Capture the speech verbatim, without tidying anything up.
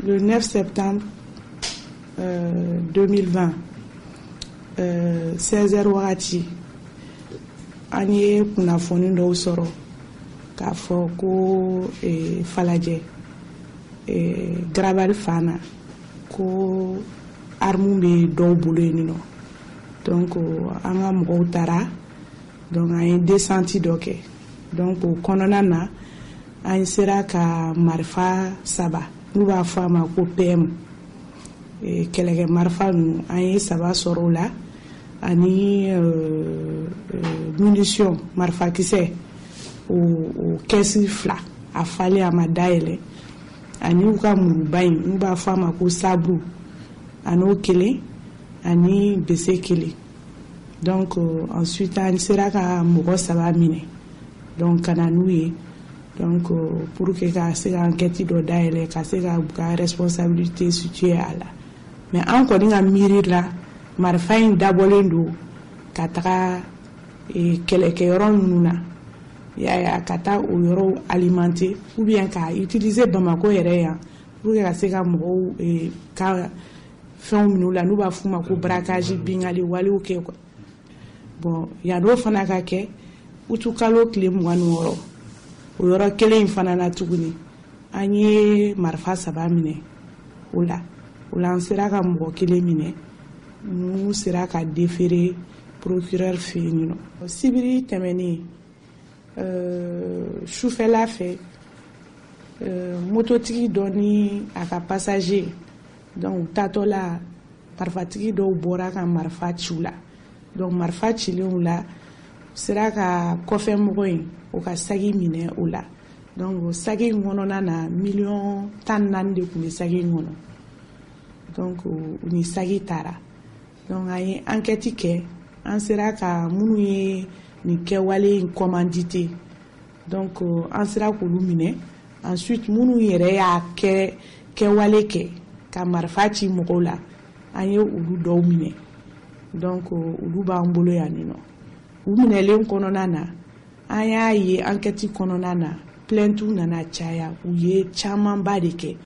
le neuf septembre euh, deux mille vingt, euh, seize heures wagati, an ye kunnafoni dɔw sɔrɔ k'a fɔ ko eh, Falajɛ eh, Garabali fana ko armu bɛ dɔw bolo yen nɔ. Donc an ka mɔgɔw taara, donc an ye descente dɔ kɛ. Donc o kɔnɔna na an sera ka marifa saba n'u b'a fɔ a ma ko P M eh, kɛlɛkɛ marifa ninnu an ye saba sɔrɔ o la, ani euh, euh, munition marifakisɛ o, o kɛsi fila a falen a ma dayɛlɛ, ani u ka muruba in n'u b'a fɔ a ma ko sabru an'o kelen ani bese kelen. Donc euh, ensuite an sera ka mɔgɔ saba minɛ, donc ka na n'u ye, donc euh, pour que ka se ka enquête dɔ dayɛlɛ ka se ka ka responsabilité situer a la. Mais an kɔni ka miiri la marifa in dabɔlen don ka taga e, kɛlɛkɛyɔrɔ ninnu na, yaya ka taa o yɔrɔw alimenter ou bien ka utiliser Bamako yɛrɛ yan pour que ka se ka mɔgɔw e, ka fɛnw minɛ u la n'u b'a f'u ma ko braquage bingali walew kɛ quoi. Bon yan'o fana ka kɛ utukalo tile mugan ni wɔɔrɔ o yɔrɔ kelen in fana na tuguni an ye marifa saba minɛ o la o la an sera ka mɔgɔ kelen minɛ n'u sera ka déférer procureur fɛ yen nɔ. Sibiri tɛmɛnen euh, sufɛla fɛ euh, mototigi dɔ ni a ka passager donc tatɔ la marifatigi dɔw bɔra ka marifa ci u la, donc marifa cilen u la sera ka kɔfɛmɔgɔ in o ka sagi minɛ o la, donc o sagi in kɔnɔna na miliyɔn tan naani de tun bɛ sagi in kɔnɔ, donc o ni sagi taara. Donc an ye enquête kɛ, an sera ka minnu ye nin kɛwale in commandité, donc an sera k'olu minɛ. Ensuite minnu yɛrɛ y'a kɛ kɛwale kɛ ka marifa ci mɔgɔw la an ye olu dɔw minɛ, donc olu b'an bolo yan nɔ. U minɛlen kɔnɔna na an y'a ye enquête kɔnɔna na plainte nana caya, u ye camanba de kɛ.